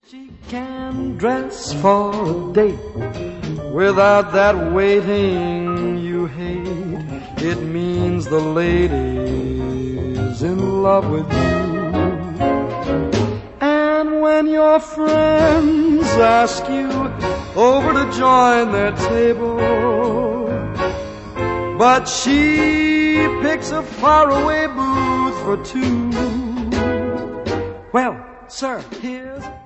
She can dress for a date without that waiting you hate. It means the lady's in love with you. And when your friends ask you over to join their table, but she picks a faraway booth for two, well, sir, here's